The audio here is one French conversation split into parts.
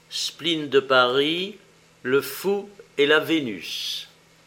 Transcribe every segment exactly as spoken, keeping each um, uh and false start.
Spleen de Paris, le fou et la Vénus.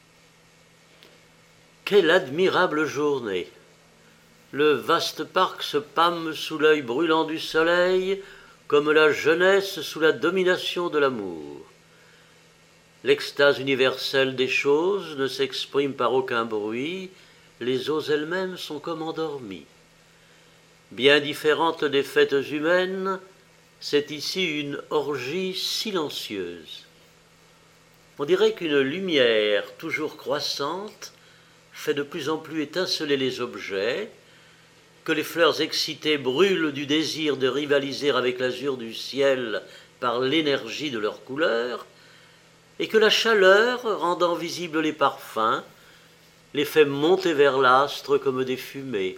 Quelle admirable journée! Le vaste parc se pâme sous l'œil brûlant du soleil, comme la jeunesse sous la domination de l'amour. L'extase universelle des choses ne s'exprime par aucun bruit, les eaux elles-mêmes sont comme endormies. Bien différente des fêtes humaines, c'est ici une orgie silencieuse. On dirait qu'une lumière toujours croissante fait de plus en plus étinceler les objets, que les fleurs excitées brûlent du désir de rivaliser avec l'azur du ciel par l'énergie de leurs couleurs, et que la chaleur, rendant visibles les parfums, les fait monter vers l'astre comme des fumées.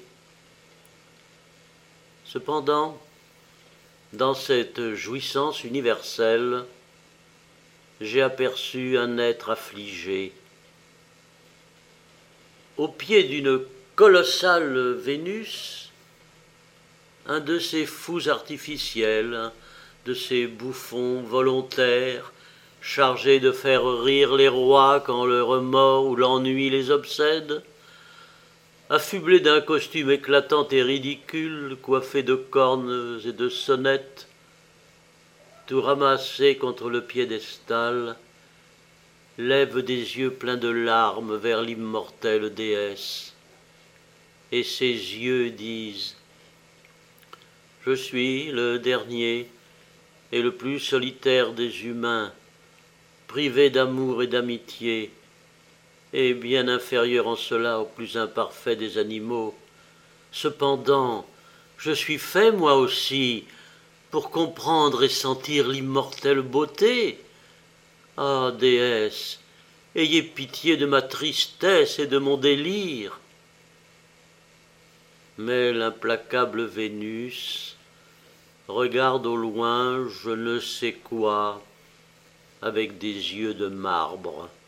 Cependant, dans cette jouissance universelle, j'ai aperçu un être affligé. Au pied d'une colossale Vénus, un de ces fous artificiels, de ces bouffons volontaires, chargés de faire rire les rois quand le remords ou l'ennui les obsède, affublé d'un costume éclatant et ridicule, coiffé de cornes et de sonnettes, tout ramassé contre le piédestal, lève des yeux pleins de larmes vers l'immortelle déesse, et ses yeux disent « Je suis le dernier et le plus solitaire des humains, privé d'amour et d'amitié, et bien inférieur en cela au plus imparfait des animaux. Cependant, je suis fait, moi aussi, pour comprendre et sentir l'immortelle beauté. Ah, déesse, ayez pitié de ma tristesse et de mon délire. » Mais l'implacable Vénus regarde au loin je ne sais quoi avec des yeux de marbre.